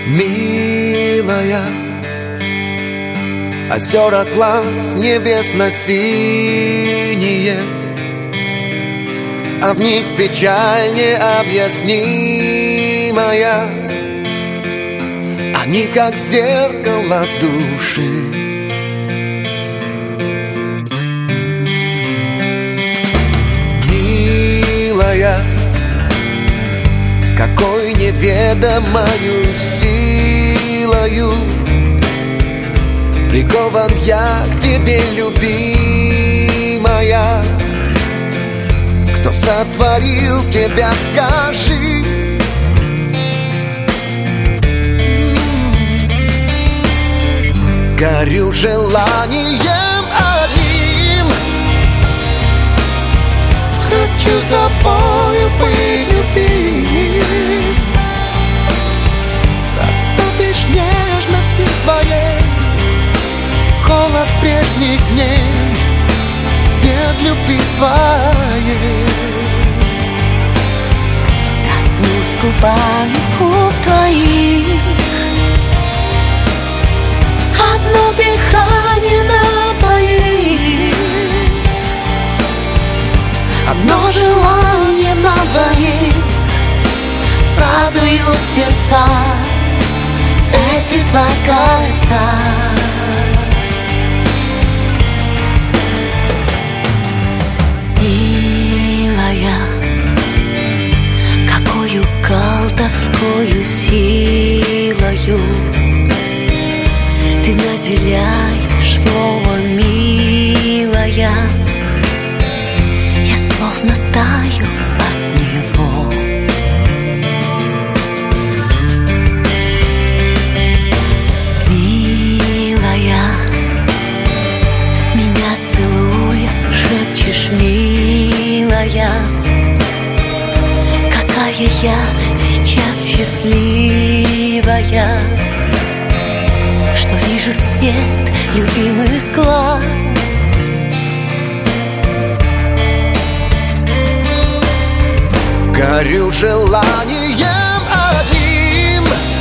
Милая, озера глаз небесно-синие, а в них печаль необъяснимая. Они как зеркало души. Милая, какой неведомою силою прикован я к тебе, любимая. Кто сотворил тебя, скажи? Горю желанием одним, хочу тобою быть любим. Растопишь нежности своей холод прежних дней без любви твоей. Коснусь губами губ твоих, одно дыхание на двоих, одно желание на двоих. радуют сердца эти два кольца. Милая, какою колдовскою силою ты наделяешь слово милая. Я словно таю от него. Милая, меня целуя, шепчешь милая, какая я сейчас счастливая, что вижу свет любимых глаз. Горю желанием одним,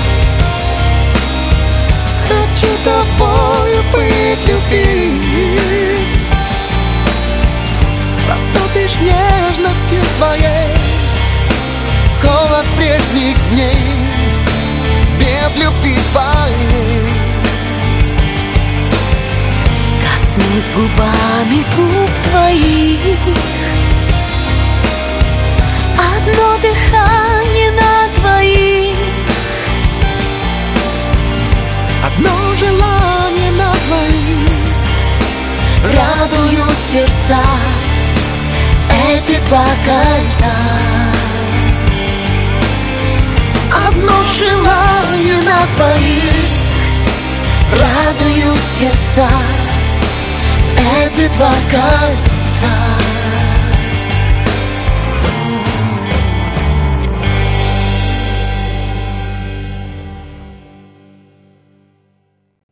хочу тобою быть любим. Растопишь нежностью своей холод прежних дней без любви твоей. Коснусь губами губ твоих, одно дыхание на двоих, одно желание на двоих. радуют сердца эти два кольца. Одно желание на двоих, радуют сердца эти два кольца.